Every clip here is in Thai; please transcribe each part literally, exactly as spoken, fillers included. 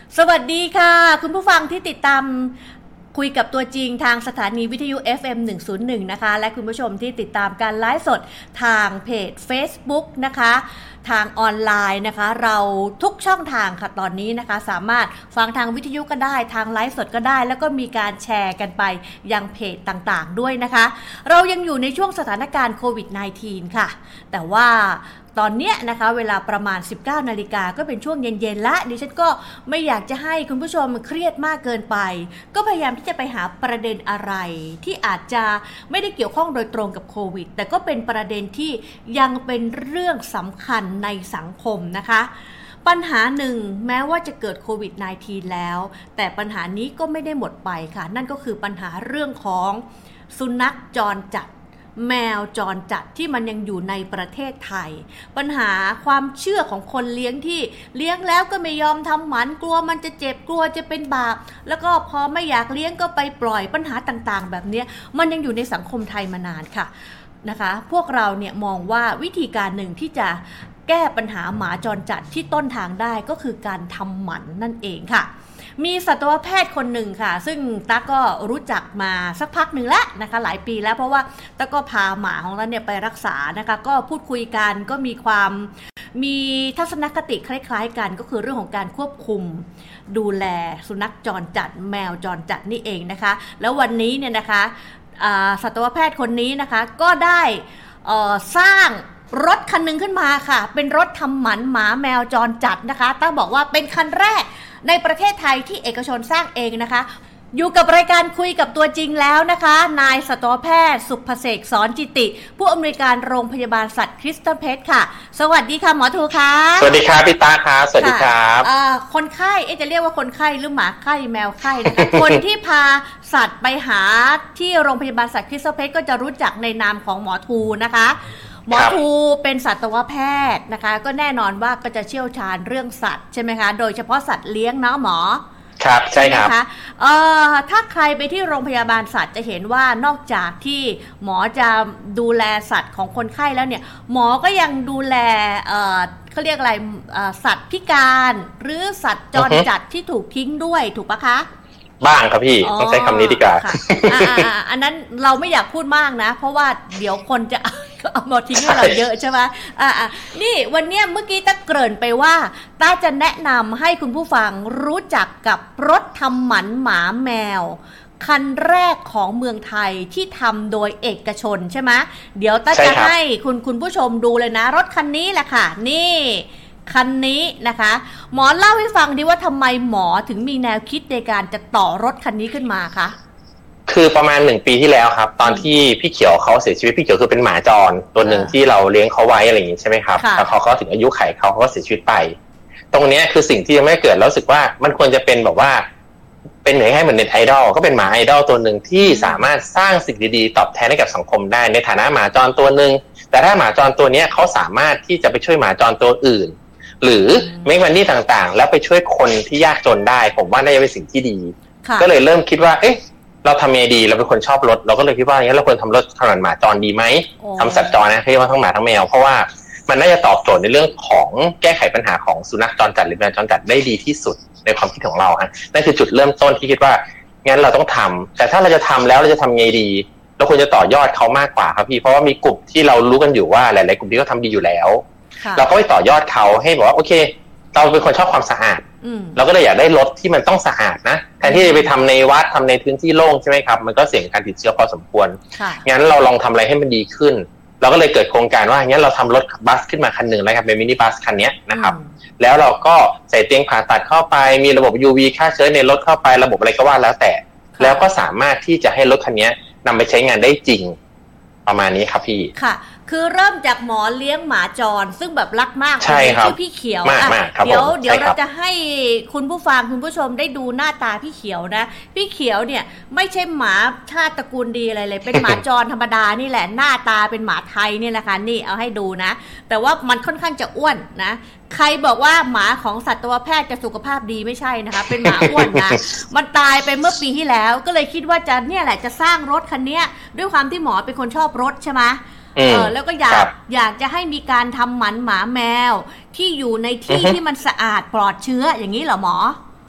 สวัสดีค่ะคุณผู้ฟังที่ติดตามคุยกับตัวจริงทางสถานีวิทยุ เอฟ เอ็ม หนึ่งศูนย์หนึ่งนะคะและคุณผู้ชมที่ติดตามการไลฟ์สดทางเพจ Facebook นะคะทางออนไลน์นะคะเราทุกช่องทางค่ะตอนนี้นะคะสามารถฟังทางวิทยุก็ได้ทางไลฟ์สดก็ได้แล้วก็มีการแชร์กันไปยังเพจต่างๆด้วยนะคะเรายังอยู่ในช่วงสถานการณ์โควิด สิบเก้า ค่ะแต่ว่าตอนนี้นะคะเวลาประมาณ สิบเก้านาฬิกาก็เป็นช่วงเย็นๆละดิฉันก็ไม่อยากจะให้คุณผู้ชมเครียดมากเกินไปก็พยายามที่จะไปหาประเด็นอะไรที่อาจจะไม่ได้เกี่ยวข้องโดยตรงกับโควิดแต่ก็เป็นประเด็นที่ยังเป็นเรื่องสำคัญในสังคมนะคะปัญหาหนึ่งแม้ว่าจะเกิดโควิด สิบเก้า แล้วแต่ปัญหานี้ก็ไม่ได้หมดไปค่ะนั่นก็คือปัญหาเรื่องของสุนัขจรจัดแมวจรจัดที่มันยังอยู่ในประเทศไทยปัญหาความเชื่อของคนเลี้ยงที่เลี้ยงแล้วก็ไม่ยอมทำหมันกลัวมันจะเจ็บกลัวจะเป็นบาปแล้วก็พอไม่อยากเลี้ยงก็ไปปล่อยปัญหาต่างๆแบบนี้มันยังอยู่ในสังคมไทยมานานค่ะนะคะพวกเราเนี่ยมองว่าวิธีการหนึ่งที่จะแก้ปัญหาหมาจรจัดที่ต้นทางได้ก็คือการทำหมันนั่นเองค่ะมีสัตวแพทย์คนหนึ่งค่ะซึ่งตั๊กก็รู้จักมาสักพักหนึ่งแล้วนะคะหลายปีแล้วเพราะว่าตั๊กก็พาหมาของเราเนี่ยไปรักษานะคะก็พูดคุยกันก็มีความมีทัศนคติคล้ายๆกันก็คือเรื่องของการควบคุมดูแลสุนัขจรจัดแมวจรจัดนี่เองนะคะแล้ววันนี้เนี่ยนะคะสัตวแพทย์คนนี้นะคะก็ได้สร้างรถคันหนึ่งขึ้นมาค่ะเป็นรถทำหมันหมาแมวจรจัดนะคะตั๊กบอกว่าเป็นคันแรกในประเทศไทยที่เอกชนสร้างเองนะคะอยู่กับรายการคุยกับตัวจริงแล้วนะคะนายสัตวแพทย์สุภเสกสอนจิติผู้อำนวยการโรงพยาบาลสัตว์คริสตัลเพชรค่ะสวัสดีค่ะหมอทูค่ะสวัสดีครับพี่ตาครับสวัสดีครับคนไข้เอ๊ะจะเรียกว่าคนไข้หรือหมาไข้แมวไข้นะคะ คนที่พาสัตว์ไปหาที่โรงพยาบาลสัตว์คริสตัลเพชรก็จะรู้จักในนามของหมอทูนะคะหมอทูเป็นสัตวแพทย์นะคะก็แน่นอนว่าก็จะเชี่ยวชาญเรื่องสัตว์ใช่ไหมคะโดยเฉพาะสัตว์เลี้ยงเนาะหมอครับใช่ครับเอ่อถ้าใครไปที่โรงพยาบาลสัตว์จะเห็นว่านอกจากที่หมอจะดูแลสัตว์ของคนไข้แล้วเนี่ยหมอก็ยังดูแลเอ่อเขาเรียกอะไรสัตว์พิการหรือสัตว์จรจัดที่ถูกทิ้งด้วยถูกปะคะบ้างครับพี่ต้องใช้คำนี้ดีกว่าอันนั้นเราไม่อยากพูดมากนะเพราะว่าเดี๋ยวคนจะเอามาทิ้งให้เราเยอะใช่ไหมอ่านี่วันนี้เมื่อกี้ต้าเกริ่นไปว่าต้าจะแนะนำให้คุณผู้ฟังรู้จักกับรถทำหมันหมาแมวคันแรกของเมืองไทยที่ทำโดยเอกชนใช่ไหมเดี๋ยวต้าจะให้คุณคุณผู้ชมดูเลยนะรถคันนี้แหละค่ะนี่คันนี้นะคะหมอเล่าให้ฟังดิว่าทำไมหมอถึงมีแนวคิดในการจะต่อรถคันนี้ขึ้นมาคะคือประมาณหนึ่งปีที่แล้วครับตอนที่พี่เขียวเขาเสียชีวิตพี่เขียวคือเป็นหมาจรตัวหนึ่งที่เราเลี้ยงเขาไว้อะไรอย่างงี้ใช่ไหมครับแล้วเขาเขาถึงอายุไขเขาเขาก็เสียชีวิตไปตรงนี้คือสิ่งที่ยังไม่เกิดแล้วรู้สึกว่ามันควรจะเป็นแบบว่าเป็นเหมือนให้เหมือนเน็ตไอดอลก็เป็นหมาไอดอลตัวหนึ่งที่สามารถสร้างสิ่งดีๆตอบแทนให้กับสังคมได้ในฐานะหมาจรตัวหนึ่งแต่ถ้าหมาจรตัวนี้เขาสามารถที่จะไปช่วยหมาจรตัวอื่นหรือเมคมันนี่ต่างๆแล้วไปช่วยคนที่ยากจนได้ผมว่าน่าจะเป็นสิ่งที่ดีก็เลยเริ่มคิดว่าเอ๊ะเราทำยังไงดีเราเป็นคนชอบรถเราก็เลยคิดว่าอย่างนี้เราควรทำรถถนนหมาจรดีไหมทำสัตว์จรนะเรียกว่าทั้งหมาทั้งแมวเพราะว่ามันน่าจะตอบโจทย์ในเรื่องของแก้ไขปัญหาของสุนัขจรจัดหรือแมวจรจัดได้ดีที่สุดในความคิดของเราฮะนั่นคือจุดเริ่มต้นที่คิดว่างั้นเราต้องทำแต่ถ้าเราจะทำแล้วเราจะทำไงดีเราควรจะต่อยอดเขามากกว่าครับพี่เพราะว่ามีกลุ่มที่เรารู้กันอยู่ว่าหลายๆกลุ่มที่เขาทำดีอยู่แล้วเราก็ไปต่อยอดเขาให้บอกว่าโอเคเราเป็นคนชอบความสะอาดเราก็เลยอยากได้รถที่มันต้องสะอาดนะแทนที่จะไปทำในวัดทำในพื้นที่โล่งใช่ไหมครับมันก็เสี่ยงการติดเชื้อพอสมควรงั้นเราลองทำอะไรให้มันดีขึ้นเราก็เลยเกิดโครงการว่างั้นเราทำรถบัสขึ้นมาคันหนึ่งแล้วครับเป็นมินิบัสคันนี้นะครับแล้วเราก็ใส่เตียงผ่าตัดเข้าไปมีระบบ ยู วี ฆ่าเชื้อในรถเข้าไประบบอะไรก็ว่าแล้วแต่แล้วก็สามารถที่จะให้รถคันนี้นำไปใช้งานได้จริงประมาณนี้ครับพี่ค่ะคือเริ่มจากหมอเลี้ยงหมาจรซึ่งแบบรักมากใช่ครับที่พี่เขียวอ่ะเดี๋ยวเดี๋ยวเราจะให้คุณผู้ฟังคุณผู้ชมได้ดูหน้าตาพี่เขียวนะพี่เขียวเนี่ยไม่ใช่หมาชาติตระกูลดีอะไรเลยเป็นหมาจรธรรมดานี่แหละหน้าตาเป็นหมาไทยนี่แหละค่ะนี่เอาให้ดูนะแต่ว่ามันค่อนข้างจะอ้วนนะใครบอกว่าหมาของสัตวแพทย์จะสุขภาพดีไม่ใช่นะคะเป็นหมาอ้วนนะมันตายไปเมื่อปีที่แล้วก็เลยคิดว่าจะเนี่ยแหละจะสร้างรถคันนี้ด้วยความที่หมอเป็นคนชอบรถใช่ไหมเออแล้วก็อยากอยากจะให้มีการทำหมันหมาแมวที่อยู่ในที่ที่มันสะอาดปลอดเชื้ออย่างนี้เหรอหมอ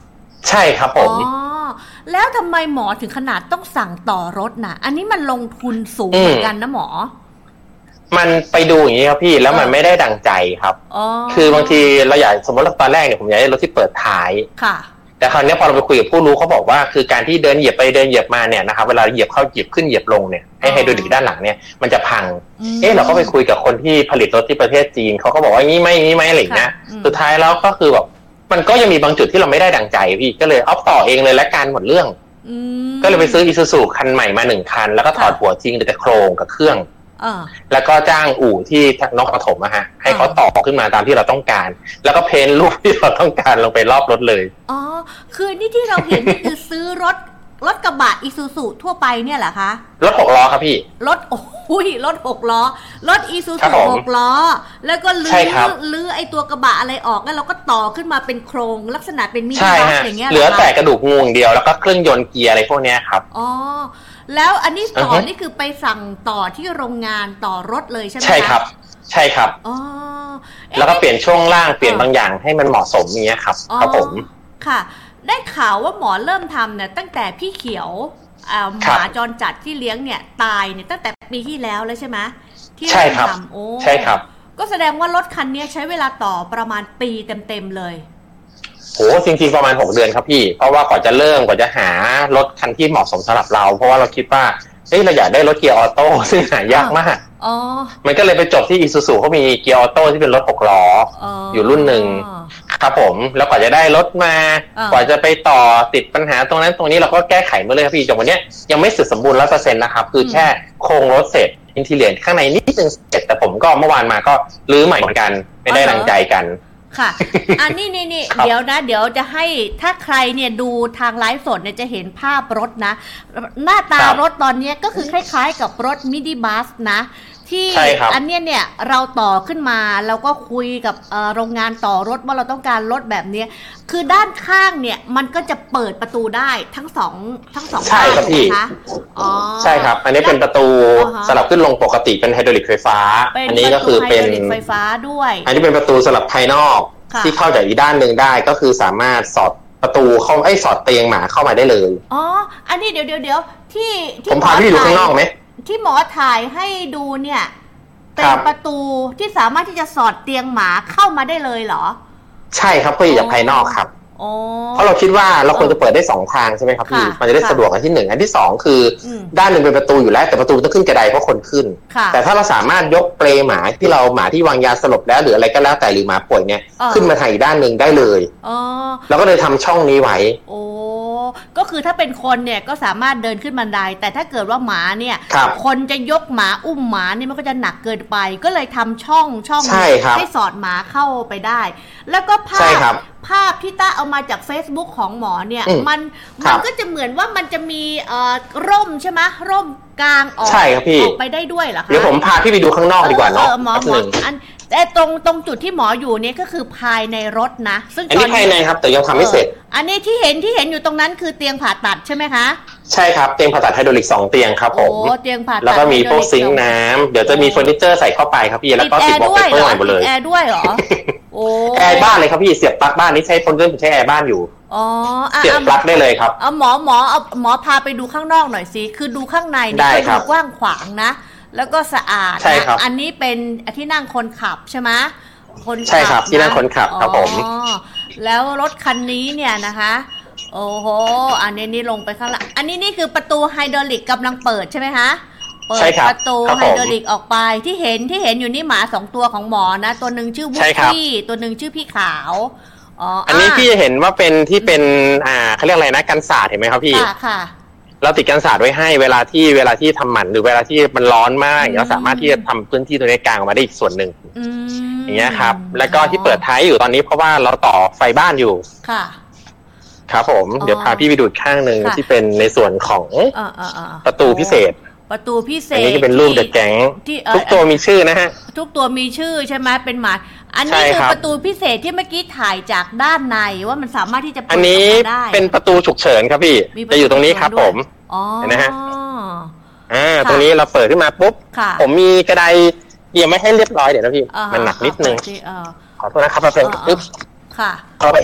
ใช่ครับผมอ๋อแล้วทำไมหมอถึงขนาดต้องสั่งต่อรถน่ะอันนี้มันลงทุนสูงเหมือนกันนะหมอมันไปดูอย่างนี้ครับพี่แล้วมันไม่ได้ดังใจครับคือบางทีเราอยากสมมติว่าตอนแรกเนี่ยผมอยากได้รถที่เปิดท้ายค่ะแต่คราวนี้พอเราไปคุยกับผู้รู้เขาบอกว่าคือการที่เดินเหยียบไปเดินเหยียบมาเนี่ยนะครับเวลาเหยียบเข้าเหยียบขึ้นเหยียบลงเนี่ยให้ไฮดรอลิกด้านหลังเนี่ยมันจะพังเอ๊ะเราก็ไปคุยกับคนที่ผลิตรถที่ประเทศจีนเขาก็บอกว่างี้ไม่งี้ไม่อะไรอย่างเงี้ยสุดท้ายแล้วก็คือแบบมันก็ยังมีบางจุดที่เราไม่ได้ดังใจพี่ก็เลยเอาต่อเองเลยและการหมดเรื่องก็เลยไปซื้อ Isuzu คันใหม่มาหนึ่งคันแล้วก็ถอดหัวทิ้งแต่โครงกับเครื่องแล้วก็จ้างอู่ที่นครปฐมอะฮะให้เขาต่อขึ้นมาตามที่เราต้องการแล้วก็เพ้นรูปที่เราต้องการลงไปรอบรถเลยอ๋อคือนี่ที่เราเห็นนี่คือซื้อรถรถกระบะ Isuzu ทั่วไปเนี่ยเหรอคะรถหกล้อครับพี่รถโอ้ยรถหกล้อรถ Isuzu หกล้อแล้วก็ลื้อลื้อไอตัวกระบะอะไรออกแล้วเราก็ต่อขึ้นมาเป็นโครงลักษณะเป็นมินิบัสอย่างเงี้ยเหลือแต่กระดูกงูอย่างเดียวแล้วก็เครื่องยนต์เกียร์อะไรพวกนี้ครับอ๋อแล้วอันนี้ต่อ uh-huh. นี่คือไปสั่งต่อที่โรงงานต่อรถเลยใช่ไหมคะใช่ครับใช่ครับอ๋อแล้วก็เปลี่ยนช่วงล่างเปลี่ยนบางอย่างให้มันเหมาะสมอย่างเงี้ยครับครับผมค่ะได้ข่าวว่าหมอเริ่มทำเนี่ยตั้งแต่พี่เขียวหมาจรจัดที่เลี้ยงเนี่ยตายเนี่ยตั้งแต่ปีที่แล้วแล้วใช่ไหมที่เริ่มทำโอ้ใช่ครับก็แสดงว่ารถคันนี้ใช้เวลาต่อประมาณปีเต็มๆเลยโหจริงๆประมาณหกเดือนครับพี่เพราะว่าก่อนจะเริ่มก่อนจะหารถคันที่เหมาะสมสำหรับเราเพราะว่าเราคิดว่าเฮ้ยเราอยากได้รถเกียร์ออโต้ซึ่งหายากมากอ๋อมันก็เลยไปจบที่ Isuzu เขามีเกียร์ออโต้ที่เป็นรถหกล้ออยู่รุ่นหนึ่งครับผมแล้วกว่าจะได้รถมากว่าจะไปต่อติดปัญหาตรงนั้นตรงนี้เราก็แก้ไขมาเลยครับพี่จนวันนี้ยังไม่เสร็จสมบูรณ์ ร้อยเปอร์เซ็นต์ นะครับคือแค่โครงรถเสร็จอินทีเรียข้างในนิดนึงเสร็จแต่ผมก็เมื่อวานมาก็รื้อใหม่เหมือนกันไม่ได้ดังใจกันค่ะอันนี้นี่นี่เดี๋ยวนะเดี๋ยวจะให้ถ้าใครเนี่ยดูทางไลฟ์สดเนี่ยจะเห็นภาพรถนะหน้าตารถตอนนี้ก็คือคล้ายๆกับรถมินิบัสนะที่อันเนี้ยเนี่ยเราต่อขึ้นมาแล้วก็คุยกับโรงงานต่อรถว่าเราต้องการรถแบบนี้คือด้านข้างเนี่ยมันก็จะเปิดประตูได้ทั้งสองทั้งสองใช่ครับพี่อ๋อใช่ครับอันนี้เป็นประตูสลับขึ้นลงปกติเป็นไฮดรอลิกไฟฟ้าอันนี้ก็คือเป็นไฮดรอลิกไฟฟ้าด้วยอันนี้เป็นประตูสลับภายนอกที่เข้าจากอีกด้านหนึ่งได้ก็คือสามารถสอดประตูเข้าไอ้สอดเตียงหมาเข้ามาได้เลยอ๋ออันนี้เดี๋ยวเดี๋ยวเดี๋ยวที่ผมพาพี่ดูข้างนอกไหมที่หมอถ่ายให้ดูเนี่ยเป็นประตูที่สามารถที่จะสอดเตียงหมาเข้ามาได้เลยเหรอใช่ครับพี่จากภายนอกครับเพราะเราคิดว่าเราควรจะเปิดได้สองทางใช่ไหมครับพี่มันจะได้สะดวกอันที่หนึ่งอันที่สองคือด้านหนึ่งเป็นประตูอยู่แล้วแต่ประตูต้องขึ้นกระไดเพราะคนขึ้นแต่ถ้าเราสามารถยกเปลหมาที่เราหมาที่วางยาสลบแล้วหรืออะไรก็แล้วแต่หรือหมาป่วยเนี่ยขึ้นมาทางอีกด้านหนึ่งได้เลยเราก็เลยทำช่องนี้ไว้โอ้ก็คือถ้าเป็นคนเนี่ยก็สามารถเดินขึ้นบันไดแต่ถ้าเกิดว่าหมาเนี่ยคนจะยกหมาอุ้มหมาเนี่ยมันก็จะหนักเกินไปก็เลยทำช่องช่องให้สอดหมาเข้าไปได้แล้วก็ภาพภาพที่ต้าเอามาจาก Facebook ของหมอเนี่ยมันมันก็จะเหมือนว่ามันจะมีเอ่อร่มใช่ไหมร่มกลางออกใช่ครับพี่ออกไปได้ด้วยเหรอคะเดี๋ยวผมพาพี่ไปดูข้างนอกดีกว่าเนาะหมอหมออันแต่ตรงตรงจุดที่หมออยู่เนี่ยก็คือภายในรถนะซึ่งอันนี้ภายในครับแต่ยังทำไม่เสร็จอันนี้ที่เห็นที่เห็นอยู่ตรงนั้นคือเตียงผ่าตัดใช่ไหมคะใช่ครับเตียงผ่าตัดไฮดรอลิกสองเตียงครับผมโอ้เตียงผ่าตัดแล้วก็มีพวกซิงค์น้ำเดี๋ยวจะมีเฟอร์นิเจอร์ใส่เข้าไปครับพี่แล้วก็ติดบล็อกเปเปอร์ใหม่หมดเลยแอร์ด้วยเหรอโอ้แอร์บ้านเลยครับพี่เสียบปลั๊กบ้านนี้ใช้คนเดิมใช้แอร์บ้านอยู่อ๋อเสียบปลั๊กได้เลยครับเอาหมอหมอเอาหมอพาไปดูข้างนอกหน่อยสิคือดูข้างในนี่ก็กว้างขวางนะแล้วก็สะอาดนะอันนี้เป็นที่นั่งคนขับใช่ไหมคนขับใช่ครับที่นั่งคนขับครับผมแล้วรถคันนี้เนี่ยนะคะโอ้โหอันนี้นี่ลงไปข้างล่างอันนี้นี่คือประตูไฮดรอลิกกำลังเปิดใช่ไหมคะเปิดประตูไฮดรอลิกออกไปที่เห็นที่เห็นอยู่นี่หมาสองตัวของหมอนะตัวหนึ่งชื่อวุ้พี่ตัวหนึ่งชื่อพี่ขาวอ๋ออันนี้พี่เห็นว่าเป็นที่เป็นอ่าเขาเรียกอะไรนะกันศาสตร์เห็นไหมครับพี่ค่ะค่ะเราติดกันศาสตร์ไว้ให้เวลาที่เวลาที่ทำหมันหรือเวลาที่มันร้อนมากเราสามารถที่จะทำพื้นที่ตัวนี้กลางออกมาได้อีกส่วนหนึ่งอย่างเงี้ยครับแล้วก็ที่เปิดท้ายอยู่ตอนนี้เพราะว่าเราต่อไฟบ้านอยู่ค่ะครับผมเดี๋ยวพาพี่ไปดูข้างหนึ่งที่เป็นในส่วนของประตูพิเศษประตูพิเศษอันนี้ก็เป็นรูปเดอะแก๊งทุกตัวมีชื่อนะฮะทุกตัวมีชื่อใช่ไหมเป็นหมาอันนี้คือประตูพิเศษที่เมื่อกี้ถ่ายจากด้านในว่ามันสามารถที่จะเปิดได้อันนี้เป็นประตูฉุกเฉินครับพี่จะอยู่ตรงนี้ครับผมเห็นไหมฮะอ่าตรงนี้เราเปิดขึ้นมาปุ๊บผมมีกระไดเกี่ยวไม่ให้เรียบร้อยเดี๋ยวนะพี่มันหนักนิดนึงขอโทษนะครับมาเป็นปุ๊บค่ะเข้าไป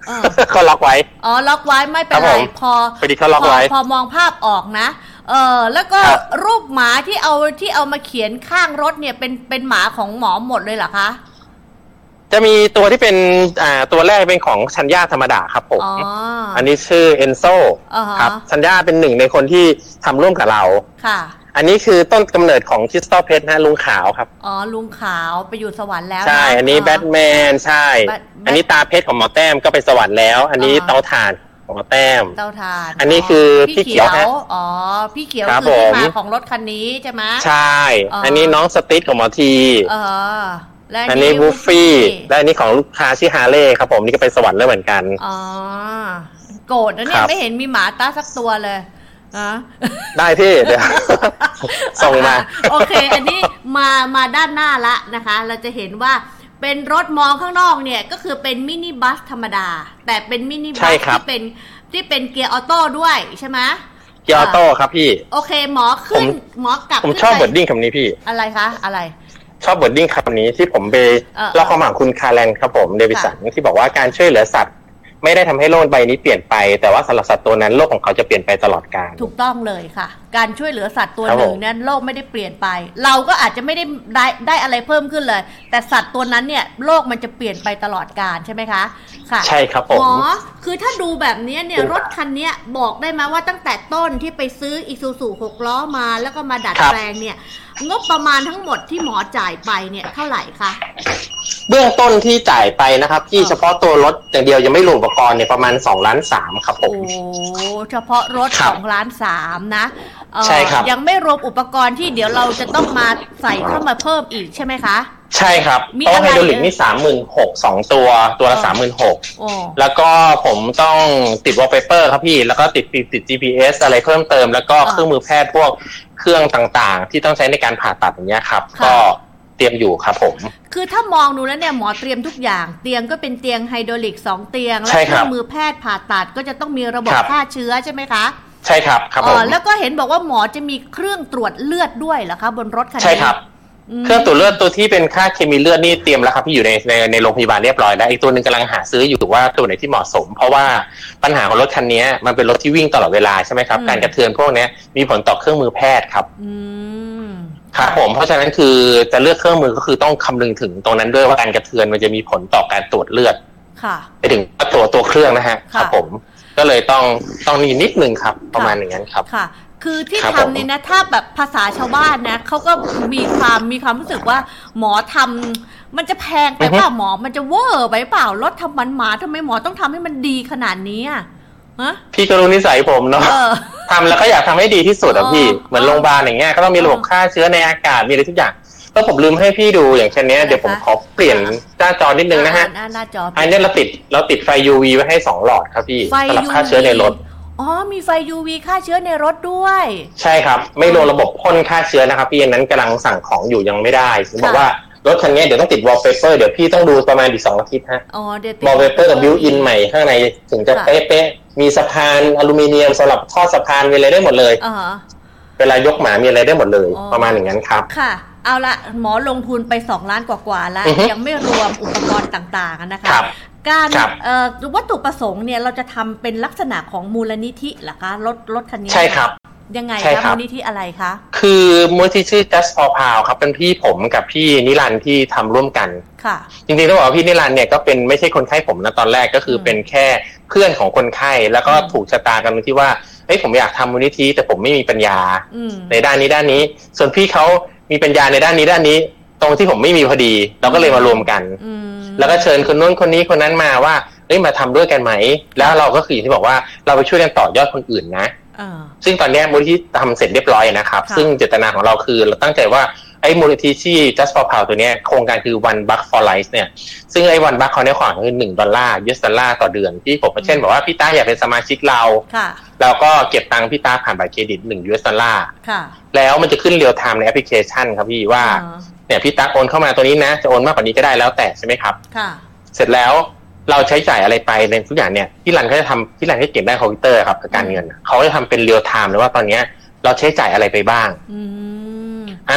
เขาล็อกไว้อ๋อล็อกไว้ไม่เป็นไรพอพอดีเขาล็อกไว้พอมองภาพออกนะเออแล้วก็รูปหมาที่เอาที่เอามาเขียนข้างรถเนี่ยเป็นเป็นหมาของหมอหมดเลยเหรอคะจะมีตัวที่เป็นอ่าตัวแรกเป็นของชัญญาธรรมดาครับผมอ๋ออันนี้ชื่อเอนโซครับชัญญาเป็นหนึ่งในคนที่ทำร่วมกับเราค่ะอันนี้คือต้นกำเนิดของคริสตัลเพชรนะลุงขาวครับอ๋อลุงขาวไปอยู่สวรรค์แล้วใช่อันนี้แบทแมนใช่อันนี้ตาเพชรของหมอแต้มก็ไปสวรรค์แล้วอันนี้เตาถ่านของหมอแต้มเตาถ่านอันนี้คือพี่เขียวอ๋อพี่เขียวคือที่มาของรถคันนี้ใช่ไหมใช่อันนี้น้องสติ๊ดของหมอทีอ๋ออันนี้บูฟฟี่และอันนี้ของลูกค้าชื่อฮาเล่ครับผมนี่ก็ไปสวรรค์แล้วเหมือนกันอ๋อโกรธนะเนี่ยไม่เห็นมีหมาตาสักตัวเลยได้พี่เดี๋ยวส่งมาโอเคอันนี้มามาด้านหน้าละนะคะเราจะเห็นว่าเป็นรถมองข้างนอกเนี่ยก็คือเป็นมินิบัสธรรมดาแต่เป็นมินิบัสที่เป็นที่เป็นเกียร์ออโต้ด้วยใช่ไหมเกียร์ออโต้ครับพี่โอเคหมอขึ้นหมอกลับผมชอบเบิร์ดดิ้งคำนี้พี่อะไรคะอะไรชอบเบิร์ดดิ้งคำนี้ที่ผมไปเล่าความหมายคุณคาร์แลนครับผมเดวิสันที่บอกว่าการช่วยเหลือสัตว์ไม่ได้ทำให้โลกใบนี้เปลี่ยนไปแต่ว่าสำหรับสัตว์ตัวนั้นโลกของเขาจะเปลี่ยนไปตลอดกาลถูกต้องเลยค่ะการช่วยเหลือสัตว์ตัวหนึ่งนั้นโลกไม่ได้เปลี่ยนไปเราก็อาจจะไม่ได้ได้ได้อะไรเพิ่มขึ้นเลยแต่สัตว์ตัวนั้นเนี่ยโลกมันจะเปลี่ยนไปตลอดกาลใช่ไหมคะค่ะใช่ครับผมหมอคือถ้าดูแบบนี้เนี่ยรถคันนี้บอกได้ไหมว่าตั้งแต่ต้นที่ไปซื้ออิซูซุหกล้อมาแล้วก็มาดัดแปลงเนี่ยงบประมาณทั้งหมดที่หมอจ่ายไปเนี่ยเท่าไหร่คะเบื้องต้นที่จ่ายไปนะครับที่เฉพาะตัวรถอย่างเดียวยังไม่รวมอุปกรณ์เนี่ยประมาณสองล้านสามครับผมโอ้เฉพาะรถสองล้านสามนะใช่ครับยังไม่รวมอุปกรณ์ที่เดี๋ยวเราจะต้องมาใส่เข้ามาเพิ่มอีกใช่ไหมคะใช่ครับโต๊ะไฮดรอลิกนี่สามหมื่นหกสองตัวตัวละสามหมื่นหกแล้วก็ผมต้องติดวอลเปเปอร์ครับพี่แล้วก็ติดติด จี พี เอส อะไรเพิ่มเติมแล้วก็เครื่องมือแพทย์พวกเครื่องต่างๆที่ต้องใช้ในการผ่าตัดอย่างเงี้ยครับก็เตรียมอยู่ครับผมคือถ้ามองดูแล้วเนี่ยหมอเตรียมทุกอย่างเตียงก็เป็นเตียงไฮดรอลิกสองเตียงและเครื่องมือแพทย์ผ่าตัดก็จะต้องมีระบบฆ่าเชื้อใช่ไหมคะใช่ครับครับผมแล้วก็เห็นบอกว่าหมอจะมีเครื่องตรวจเลือดด้วยเหรอคะบนรถคันนี้ใช่ครับเครื่องตรวจเลือดตัวที่เป็นค่าเคมีเลือดนี่เตรียมแล้วครับพี่อยู่ในในในโรงพยาบาลเรียบร้อยแล้วอีกตัวนึงกำลังหาซื้ออยู่ว่าตัวไหนที่เหมาะสมเพราะว่าปัญหาของรถคันนี้มันเป็นรถที่วิ่งตลอดเวลาใช่ไหมครับการกระเทือนพวกนี้มีผลต่อเครื่องมือแพทย์ครับครับผมเพราะฉะนั้นคือจะเลือกเครื่องมือก็คือต้องคำนึงถึงตรงนั้นด้วยว่าการกระเทือนมันจะมีผลต่อการตรวจเลือดไปถึงตัวตัวเครื่องนะฮะครับผมก็เลยต้องต้องมีนิดนึงครับประมาณอย่างนั้นครับค่ะคือที่ทำเนี่ยนะถ้าแบบภาษาชาวบ้านนะเขาก็มีความมีความรู้สึกว่าหมอทำมันจะแพงไปเปล่าหมอมันจะเวอร์ไปเปล่ารถทำมันหมาทำไมหมอต้องทำให้มันดีขนาดนี้อ่ะฮะพี่ก็รู้นิสัยผมเนาะทำแล้วก็อยากทำให้ดีที่สุดอ่ะพี่เหมือนโรงพยาบาลอย่างเงี้ยก็ต้องมีระบบฆ่าเชื้อในอากาศมีอะไรทุกอย่างก็ผมลืมให้พี่ดูอย่างเช่นนี้เดี๋ยวผมขอเปลี่ยนหน้าจอนิดนึงนะฮะหน้าจออันนี้เราติดเราติดไฟ ยู วี ไว้ให้สองหลอดครับพี่สำหรับฆ่าเชื้อในรถอ๋อมีไฟ ยู วี ฆ่าเชื้อในรถด้วยใช่ครับไม่รวมระบบพ่นฆ่าเชื้อนะครับพี่อันนั้นกำลังสั่งของอยู่ยังไม่ได้ผมบอกว่ารถคันนี้เดี๋ยวต้องติดวอลเปเปอร์เดี๋ยวพี่ต้องดูประมาณอีกสองอาทิตย์ฮะอ๋อเดี๋ยววอลเปเปอร์กับบิวอินใหม่ข้างในถึงจะเป๊ะๆมีสะพานอลูมิเนียมสำหรับท่อสะพานมีอะไรได้หมดเลยอ๋อเวลายกหมามีอะไรได้หมดเลยประมาณอย่างนั้นครับค่ะเอาละหมอลงทุนไปสองล้านกว่าๆแล้วยังไม่รวมอุปกรณ์ต่างๆนะคะการวัตถุประสงค์เนี่ยเราจะทำเป็นลักษณะของมูลนิธิเหรอคะรถรถคันนี้ใช่ครับยังไงคะมูลนิธิอะไรคะคือมูลนิธิชื่อ Just for Pal ครับเป็นพี่ผมกับพี่นิรันดร์ที่ทำร่วมกันค่ะจริงๆต้องบอกว่าพี่นิรันดร์เนี่ยก็เป็นไม่ใช่คนไข้ผมนะตอนแรกก็คือเป็นแค่เพื่อนของคนไข้แล้วก็ถูกชะตากันที่ว่าเฮ้ยผมอยากทำมูลนิธิแต่ผมไม่มีปัญญาในด้านนี้ด้านนี้ส่วนพี่เขามีปัญญาในด้านนี้ด้านนี้ตรงที่ผมไม่มีพอดีเราก็เลยมารวมกันแล้วก็เชิญคนนู้นคนนี้คนนั้นมาว่าเฮ้ยมาทำด้วยกันไหมแล้วเราก็คืออย่างที่บอกว่าเราไปช่วยกันต่อยอดคนอื่นนะซึ่งตอนนี้มูลนิธิทำเสร็จเรียบร้อยนะครับซึ่งเจตนาของเราคือเราตั้งใจว่าไอ้มูลนิธิที่ Just for Pal ตัวนี้โครงการคือ one buck for life เนี่ยซึ่งไอ้ one buck เขาเนี่ยของคือหนึ่งดอลลาร์ยูเอสดอลลาร์ต่อเดือนที่ผมเช่นบอกว่าพี่ต้าอยากเป็นสมาชิกเราเราก็เก็บตังค์พี่ต้าผ่านบัตรเครดิตหนึ่งยูเอสดอลลาร์แล้วมันจะขึ้นเรียลไทม์ในแอปพลิเคชันครับพี่ว่าเนี่ยพี่ต้าโอนเข้ามาตัวนี้นะจะโอนมากกว่านี้ก็ได้แล้วแต่ใช่ไหมครับเสร็จแล้วเราใช้จ่ายอะไรไปในทุกอย่างเนี่ยพี่รันเขาจะทำพี่รันให้เก่งด้านคอมพิวเตอร์ครับกับการเงินเขาจะทำเป็นเรียลไทม์เลยว่าตอนนี้เราใช้จ่ายอะไรไปบ้างอ่า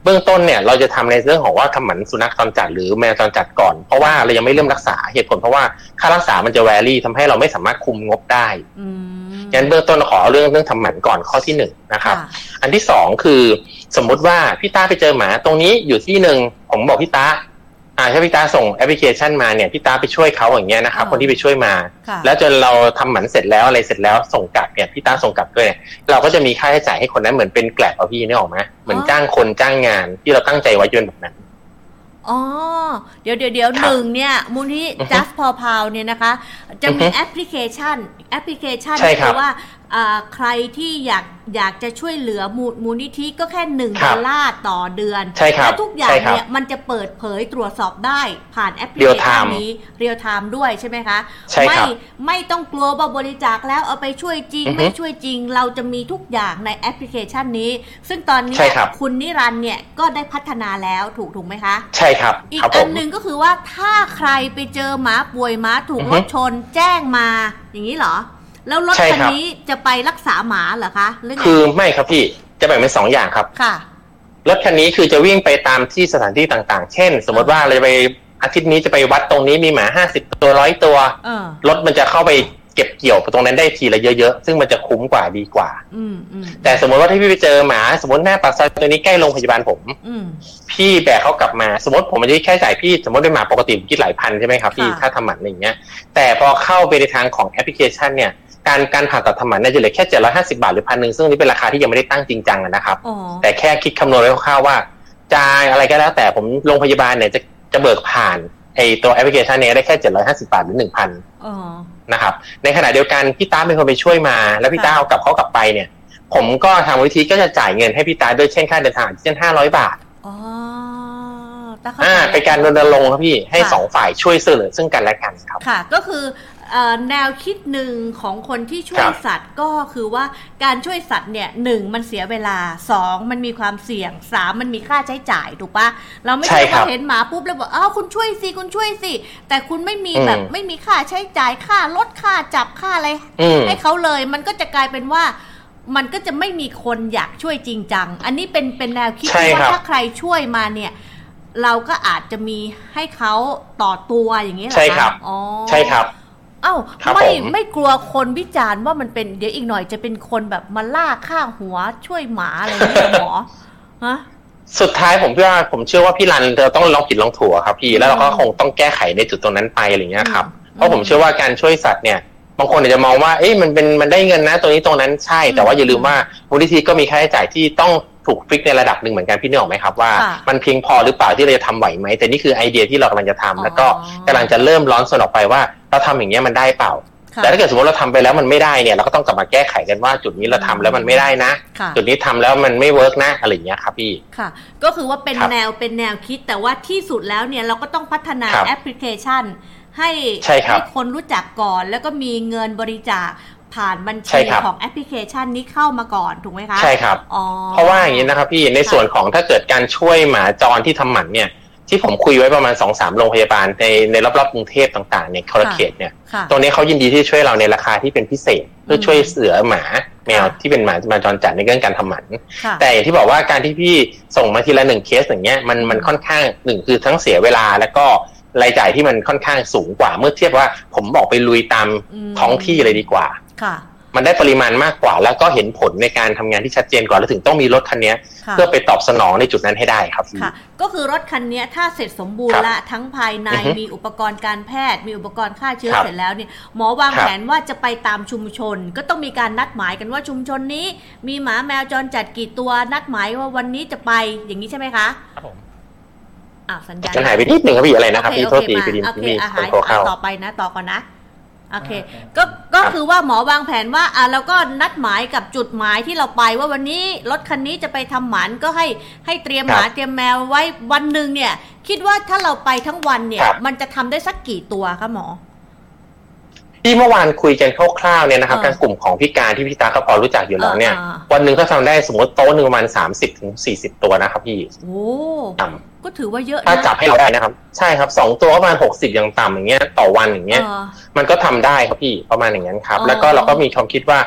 เบื้องต้นเนี่ยเราจะทำในเรื่องของว่าทำหมันสุนัขจรจัดหรือแมวจรจัดก่อนเพราะว่าเรายังไม่เริ่มรักษาเหตุผลเพราะว่าค่ารักษามันจะแวรี่ทำให้เราไม่สามารถคุมงบได้งั้นเบื้องต้นขอเรื่องเรื่องทำหมันก่อนข้อที่หนึ่งนะครับอันที่สองคือสมมุติว่าพี่ตาไปเจอหมาตรงนี้อยู่ที่หนึ่งผมบอกพี่ตาอ่าถ้าพี่ตาส่งแอปพลิเคชันมาเนี่ยพี่ตาไปช่วยเขาอย่างเงี้ยนะครับคนที่ไปช่วยมาแล้วจนเราทำหมันเสร็จแล้วอะไรเสร็จแล้วส่งกลับเนี่ยพี่ตาส่งกลับด้วยเราก็จะมีค่าใช้จ่ายให้คนนั้นเหมือนเป็นแกลบเอาพี่นี่ออกไหมเหมือนจ้างคนจ้างงานที่เราตั้งใจไว้จนแบบนั้นอ๋อเดี๋ยวเดี๋ยวเดี๋ยวหนึ่งเนี่ยมูลที่ Just Paw Paw เนี่ยนะคะจะมีแอปพลิเคชันแอปพลิเคชันคือว่าใครที่อยากอยากจะช่วยเหลือมูลนิธิก็แค่หนึ่งดอลลาร์ต่อเดือนและทุกอย่างเนี่ยมันจะเปิดเผยตรวจสอบได้ผ่านแอปพลิเคชันนี้เรียลไทม์ด้วยใช่ไหมคะไม่ไม่ต้องกลัวว่าบริจาคแล้วเอาไปช่วยจริงไม่ช่วยจริงเราจะมีทุกอย่างในแอปพลิเคชันนี้ซึ่งตอนนี้คุณนิรันดร์เนี่ยก็ได้พัฒนาแล้วถูกถูกไหมคะใช่ครับอีกอันหนึ่งก็คือว่าถ้าใครไปเจอหมาป่วยหมาถูกรถชนแจ้งมาอย่างนี้เหรอแล้วรถคันนี้จะไปรักษาหมาเหรอคะหรือไงคือไม่ครับพี่จะแบ่งเป็นสองอย่างครับค่ะรถคันนี้คือจะวิ่งไปตามที่สถานที่ต่างๆเช่นสมมติว่าเราจะไปอาทิตย์นี้จะไปวัดตรงนี้มีหมาห้าสิบตัวร้อยตัวรถมันจะเข้าไปเก็บเกี่ยวตรงนั้นได้ทีละเยอะๆซึ่งมันจะคุ้มกว่าดีกว่าแต่สมมติว่าถ้าพี่ไปเจอหมาสมมติหน้าปากซอยตัวนี้ใกล้โรงพยาบาลผมพี่แบกเขากลับมาสมมติผมมันจะแค่จ่ายพี่สมมติเป็นหมาปกติคิดหลายพันใช่ไหมครับพี่ถ้าทำหมันอย่างเงี้ยแต่พอเข้าไปในทางของแอปพลิเคชันเนี่ยการการผ่าตัดทำหมันเนี่ยจะเหลือแค่เจ็ดร้อยห้าสิบบาทหรือพันหนึ่งซึ่งนี่เป็นราคาที่ยังไม่ได้ตั้งจริงจังนะครับแต่แค่คิดคำนวณไว้คร่าวๆว่าจ่ายอะไรก็แล้วแต่ผมโรงพยาบาลเนี่ยจะจะเบิกผ่านไอตัวแอปพลิเคชันนี้ได้แค่เจ็ดร้อยห้าสิบบาทหรือ หนึ่งพัน อ๋อนะครับในขณะเดียวกันพี่ตาเป็นคนไปช่วยมาแล้วพี่ตาเอากลับเขากลับไปเนี่ยผมก็ทางมูลนิธิก็จะจ่ายเงินให้พี่ตาด้วยเช่นค่าเดินทางเช่นห้าร้อยบาทอ๋ออ่าเป็นการรณรงค์ครับพี่ให้สองฝ่ายช่วยเหลือซึ่งกันและกันครับค่ะก็คือแนวคิดหนึ่งของคนที่ช่วยสัตว์ก็คือว่าการช่วยสัตว์เนี่ยหนึ่งมันเสียเวลาสองมันมีความเสี่ยงสามมันมีค่าใช้จ่ายถูกปะเราไม่ใช่ว่าเห็นหมาปุ๊บแล้วบอกอ้าวคุณช่วยสิคุณช่วยสิแต่คุณไม่มีแบบไม่มีค่าใช้จ่ายค่ารถค่าจับค่าอะไรให้เขาเลยมันก็จะกลายเป็นว่ามันก็จะไม่มีคนอยากช่วยจริงจังอันนี้เป็นเป็นแนวคิดว่าถ้าใครช่วยมาเนี่ยเราก็อาจจะมีให้เขาต่อตัวอย่างนี้เหรอคะใช่ครับอ๋อใช่ครับเอ้าไม่ไม่กลัวคนวิจารณ์ว่ามันเป็นเดี๋ยวอีกหน่อยจะเป็นคนแบบมาล่าฆ่าหัวช่วยหมาอะไรอย่างเงี้ยหมอฮะสุดท้ายผมเชื่อผมเชื่อว่าพี่รันเราต้องลองผิดลองถูกครับพี่แล้วเราก็คงต้องแก้ไขในจุดตรงนั้นไปอะไรเงี้ยครับเพราะผมเชื่อว่าการช่วยสัตว์เนี่ยบางคนอาจจะมองว่าเอ๊ะมันเป็นมันได้เงินนะตรงนี้ตรงนั้นใช่แต่ว่าอย่าลืมว่ามูลนิธิก็มีค่าใช้จ่ายที่ต้องถูกฟิกในระดับหนึ่งเหมือนกันพี่นึกออกไหมครับว่ามันเพียงพอหรือเปล่าที่เราจะทำไหวไหมแต่นี่คือไอเดียที่เรากำลังจะทำแล้วก็กำลังจะเริ่มร้อนสนออกไปว่าเราทำอย่างเงี้ยมันได้เปล่าแต่ถ้าเกิดสมมติเราทำไปแล้วมันไม่ได้เนี่ยเราก็ต้องกลับมาแก้ไขกันว่าจุดนี้เราทำแล้วมันไม่ได้นะจุดนี้ทำแล้วมันไม่เวิร์กนะอะไรอย่างเงี้ยครับพี่ค่ะก็คือว่าเป็นแนวเป็นแนวคิดแต่ว่าที่สุดแล้วเนี่ยเราก็ต้องพัฒนาแอปพลิเคชันให้ให้คนรู้จักก่อนแล้วก็มีเงินบริจาคผ่านบัญชีของแอปพลิเคชันนี้เข้ามาก่อนถูกไหมคะใช่ครับเพราะว่าอย่างนี้นะครับพี่ในส่วนของถ้าเกิดการช่วยหมาจรที่ทำหมันเนี่ยที่ผมคุยไว้ประมาณ สองถึงสาม โรงพยาบาลในในรอบๆกรุงเทพต่างๆในคอร์เขตเนี่ยตรงนี้เขายินดีที่ช่วยเราในราคาที่เป็นพิเศษเพื่อช่วยเสือหมาแมวที่เป็นหมามาจรจัดในเรื่องการทำหมันแต่อย่างที่บอกว่าการที่พี่ส่งมาทีละหนึ่งเคสอย่างเงี้ยมันมันค่อนข้างหนึ่งคือทั้งเสียเวลาแล้วก็รายจ่ายที่มันค่อนข้างสูงกว่าเมื่อเทียบว่าผมบอกไปลุยตามท้องที่เลยดีกว่ามันได้ปริมาณมากกว่าแล้วก็เห็นผลในการทำงานที่ชัดเจนกว่าแล้วถึงต้องมีรถคันนี้เพื่อไปตอบสนองในจุดนั้นให้ได้ครับค่ะก็คือรถคันนี้ถ้าเสร็จสมบูรณ์ละทั้งภายในมีอุปกรณ์การแพทย์มีอุปกรณ์ฆ่าเชื้อเสร็จแล้วเนี่ยหมอวางแผนว่าจะไปตามชุมชนก็ต้องมีการนัดหมายกันว่าชุมชนนี้มีหมาแมวจรจัดกี่ตัวนัดหมายว่าวันนี้จะไปอย่างนี้ใช่ไหมคะครับผมอ่าสัญญาณหายไปนิดหนึ่งครับพี่อะไรนะครับพี่โทษทีพี่ดิมมีคนโทรเข้าต่อไปนะต่อก่อนนะโอเคก็ก็คือว่าหมอวางแผนว่าอ่าแล้วก็นัดหมายกับจุดหมายที่เราไปว่าวันนี้รถคันนี้จะไปทำหมันก็ให้ให้เตรียมหมาเตรียมแมวไว้วันหนึ่งเนี่ยคิดว่าถ้าเราไปทั้งวันเนี่ยมันจะทำได้สักกี่ตัวคะหมอที่เมื่อวานคุยกันคร่าวๆเนี่ยนะครับการกลุ่มของพิการที่พี่ตาก็พอรู้จักอยู่แล้วเนี่ยวันหนึ่งเขาทำได้สมมติโต๊ะหนึ่งประมาณ สามสิบถึงสี่สิบ ตัวนะครับพี่โอ้ก็ถือว่าเยอะนะถ้าจับให้เราได้นะครับใช่ครับสองตัวประมาณหกสิบอย่างต่ำอย่างเงี้ยต่อวันอย่างเงี้ยมันก็ทำได้ครับพี่ประมาณอย่างนั้นครับแล้วก็เราก็มีความคิดว่า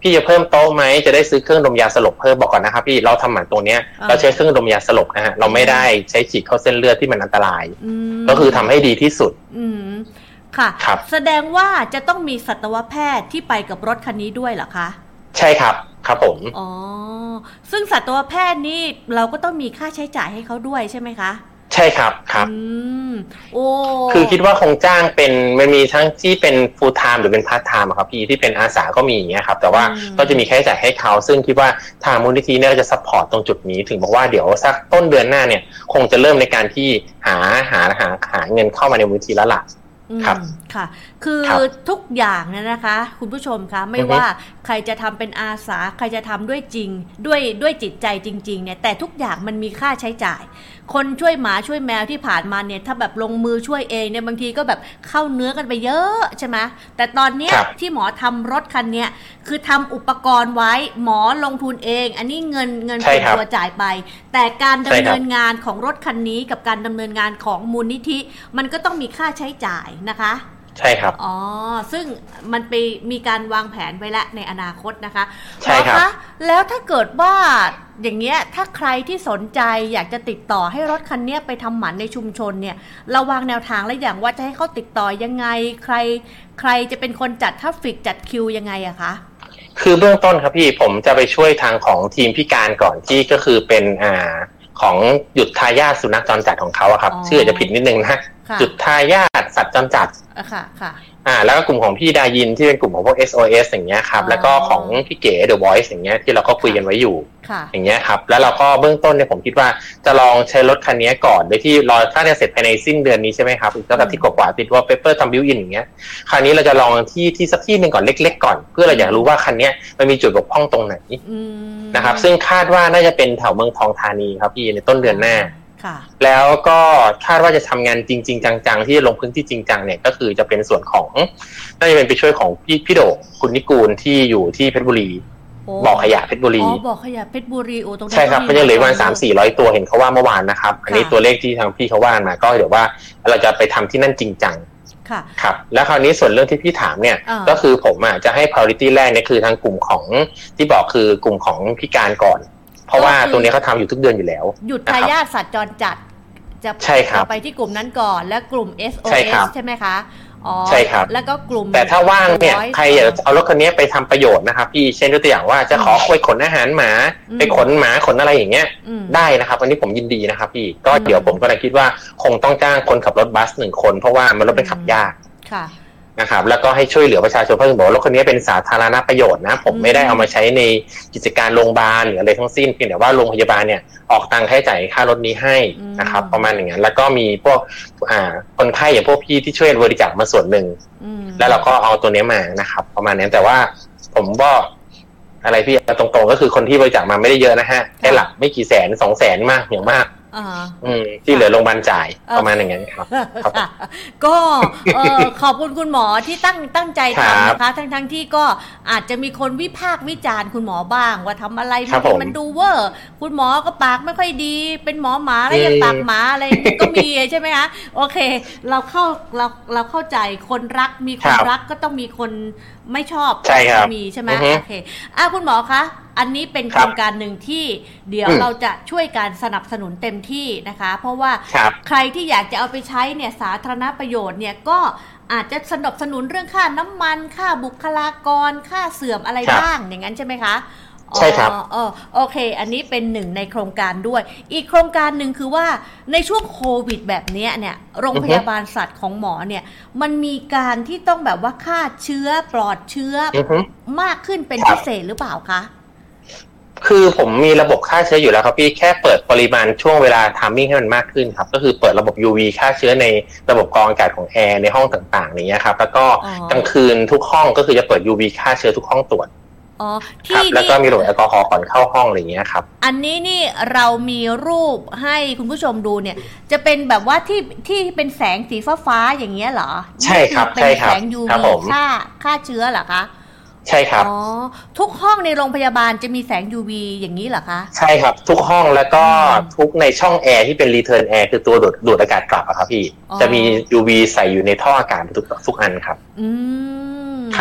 พี่จะเพิ่มโต๊ะไหมจะได้ซื้อเครื่องดมยาสลบเพิ่มบอกก่อนนะครับพี่เราทำหมันตรงเนี้ยเราใช้เครื่องดมยาสลบนะฮะเราไม่ได้ใช้ฉีดเข้าเส้นเลือดที่มันอันตรายก็คือทำให้ดีที่สุดอืมค่ะแสดงว่าจะต้องมีสัตวแพทย์ที่ไปกับรถคันนี้ด้วยเหรอคะใช่ครับครับผมอ๋อซึ่งสัตวแพทย์นี่เราก็ต้องมีค่าใช้จ่ายให้เขาด้วยใช่ไหมคะใช่ครับครับอืมโอ้คือคิดว่าคงจ้างเป็นมันมีทั้งที่เป็น full time หรือเป็น part time ครับพี่ที่เป็นอาสาก็มีอย่างเงี้ยครับแต่ว่าก็จะมีค่าใช้จ่ายให้เขาซึ่งคิดว่าทางมูลนิธิเนี่ยจะซัพพอร์ตตรงจุดนี้ถึงบอกว่าเดี๋ยวสักต้นเดือนหน้าเนี่ยคงจะเริ่มในการที่หาหาหาหาเงินเข้ามาในมูลนิธิแล้วล่ะครับค่ะคือทุกอย่างเนี่ยนะคะคุณผู้ชมคะไม่ว่าใครจะทำเป็นอาสาใครจะทำด้วยจริงด้วยด้วยจิตใจจริงๆเนี่ยแต่ทุกอย่างมันมีค่าใช้จ่ายคนช่วยหมาช่วยแมวที่ผ่านมาเนี่ยถ้าแบบลงมือช่วยเองเนี่ยบางทีก็แบบเข้าเนื้อกันไปเยอะใช่ไหมแต่ตอนเนี้ยที่หมอทำรถคันเนี้ยคือทำอุปกรณ์ไว้หมอลงทุนเองอันนี้เงินเงินเป็นตัวจ่ายไปแต่การดำเนินงานของรถคันนี้กับการดำเนินงานของมูลนิธิมันก็ต้องมีค่าใช้จ่ายนะคะใช่ครับอ๋อซึ่งมันไปมีการวางแผนไว้แล้วในอนาคตนะคะใช่ครับแล้วถ้าเกิดว่าอย่างเงี้ยถ้าใครที่สนใจอยากจะติดต่อให้รถคันนี้ไปทำหมันในชุมชนเนี่ยเราวางแนวทางแล้วอย่างว่าจะให้เขาติดต่อยังไงใครใครจะเป็นคนจัดทราฟฟิกจัดคิวยังไงอะคะคือเบื้องต้นครับพี่ผมจะไปช่วยทางของทีมพิการก่อนที่ก็คือเป็นอ่าของหยุดทายาทสุนัขจรจัดของเขาอะครับชื่อจะผิดนิดนึงนะหยุดทายาทสัตว์จรจัดค่ะค่ะอ่าแล้วก็กลุ่มของพี่ดายินที่เป็นกลุ่มของพวก เอส โอ เอส อย่างเงี้ยครับแล้วก็ของพี่เก๋ The Voice อย่างเงี้ยที่เราก็คุยกันไว้อยู่อย่างเงี้ยครับแล้วเราก็เบื้องต้นเนี่ยผมคิดว่าจะลองใช้รถคันนี้ก่อนโดยที่รอถ้าจะเสร็จภายในสิ้นเดือนนี้ใช่ไหมครับอีกสักที่กว่าๆติดว่าเปเปอร์ทำบิวอินอย่างเงี้ยคราวนี้เราจะลองที่ที่สักที่นึงก่อนเล็กๆก่อนเพื่อเราอยากรู้ว่าคันนี้มันมีจุดบกพร่องตรงไหนนะครับซึ่งคาดว่าน่าจะเป็นแถวเมืองทองธานีครับพี่ในต้นเดือนหน้าแล้วก็คาดว่าจะทำงานจริงๆจังๆที่ลงพื้นที่จริงจังเนี่ยก็คือจะเป็นส่วนของน่าจะเป็นไปช่วยของพี่พี่โดคุณนิกูลที่อยู่ที่เพชรบุรีบ่อขยะเพชรบุรีอ๋อบ่อขยะเพชรบุรีโอ้ตรงนั้นใช่ครับมันยังเหลือประมาณ สามถึงสี่ร้อย ตัวเห็นเขาว่าเมื่อวานนะครับอันนี้ตัวเลขที่ทางพี่เขาว่ามาก็เดี๋ยวว่าเราจะไปทำที่นั่นจริงจังครับแล้วคราวนี้ส่วนเรื่องที่พี่ถามเนี่ยก็คือผมอ่ะจะให้ priority แรกเนี่ยคือทางกลุ่มของที่บอกคือกลุ่มของพิการก่อนเพราะว่าตัวนี้เขาทำอยู่ทุกเดือนอยู่แล้วหยุดทายาทสัตว์จรจัดจะไปที่กลุ่มนั้นก่อนและกลุ่ม เอส โอ เอส ใช่ไหมคะอ๋อใช่ครับแล้วก็กลุ่มแต่ถ้าว่างเนี่ยใครอยากเอารถคันนี้ไปทำประโยชน์นะครับพี่เช่นตัวอย่างว่าจะขอไปขนอาหารหมาไปขนหมาขนอะไรอย่างเงี้ยได้นะครับวันนี้ผมยินดีนะครับพี่ก็เดี๋ยวผมก็เลยคิดว่าคงต้องจ้างคนขับรถบัสหนึ่งคนเพราะว่ามันรถเป็นขับยากนะครับแล้วก็ให้ช่วยเหลือประชาชนเพราะถึงบอกว่ารถคันนี้เป็นสาธารณประโยชน์นะผมไม่ได้เอามาใช้ในกิจการโรงพยาบาลหรืออะไรทั้งสิ้นเพียงแต่ว่าโรงพยาบาลเนี่ยออกตังค์ให้จ่ายค่ารถนี้ให้นะครับประมาณอย่างนั้นแล้วก็มีพวกอ่าคนไข้อย่างพวกพี่ที่ช่วยบริจาคมาส่วนหนึ่งแล้วเราก็เอาตัวนี้มานะครับประมาณนี้แต่ว่าผมก็อะไรพี่ตรงๆก็คือคนที่บริจาคมาไม่ได้เยอะนะฮะแค่หลักไม่กี่แสนสองแสนมากอย่างมากอืมที่เหลือโรงพยาบาลจ่ายประมาณอย่างนั้นครับก็ขอบคุณคุณหมอที่ตั้งตั้งใจทำนะคะทั้งทั้งที่ก็อาจจะมีคนวิพากษ์วิจารณ์คุณหมอบ้างว่าทำอะไรที่มันดูเวอร์คุณหมอก็ปากไม่ค่อยดีเป็นหมอหมาแล้วยังปากหมาอะไรก็มีใช่ไหมคะโอเคเราเข้าเราเราเข้าใจคนรักมีคนรักก็ต้องมีคนไม่ชอบมีใช่ไหมโอเคอ่ะคุณหมอคะอันนี้เป็นโครงการหนึ่งที่เดี๋ยวเราจะช่วยการสนับสนุนเต็มที่นะคะเพราะว่าใครที่อยากจะเอาไปใช้เนี่ยสาธารณประโยชน์เนี่ยก็อาจจะสนับสนุนเรื่องค่าน้ำมันค่าบุคลากรค่าเสื่อมอะไรบ้างอย่างนั้นใช่ไหมคะใช่ครับอ๋อโอเคอันนี้เป็นหนึ่งในโครงการด้วยอีกโครงการหนึ่งคือว่าในช่วงโควิดแบบนี้เนี่ยโรงพยาบาลสัตว์ของหมอเนี่ยมันมีการที่ต้องแบบว่าฆ่าเชื้อปลอดเชื้อมากขึ้นเป็นพิเศษหรือเปล่าคะคือผมมีระบบฆ่าเชื้ออยู่แล้วครับพี่แค่เปิดปริมาณช่วงเวลาไทมิ่งให้มันมากขึ้นครับก็คือเปิดระบบ ยู วี ฆ่าเชื้อในระบบกรองอากาศของแอร์ในห้องต่างๆอย่างเงี้ยครับแล้วก็กลางคืนทุกห้องก็คือจะเปิด ยู วี ฆ่าเชื้อทุกห้องตรวจอ๋อที่แล้วก็มีระบบแอลกอฮอล์ก่อนเข้าห้องอะไรอย่างเงี้ยครับอันนี้นี่เรามีรูปให้คุณผู้ชมดูเนี่ยจะเป็นแบบว่าที่ที่เป็นแสงสีฟ้าๆอย่างเงี้ยเหรอใช่ครับใช่ครับเป็นแสง ยู วี ฆ่าฆ่าเชื้อเหรอคะใช่ครับอ๋อทุกห้องในโรงพยาบาลจะมีแสง ยู วี อย่างนี้เหรอคะใช่ครับทุกห้องแล้วก็ทุกในช่องแอร์ที่เป็น return air คือตัวดูดดูดอากาศกลับอะครับพี่จะมี ยู วี ใส่อยู่ในท่ออากาศทุกทุกอันครับอืมค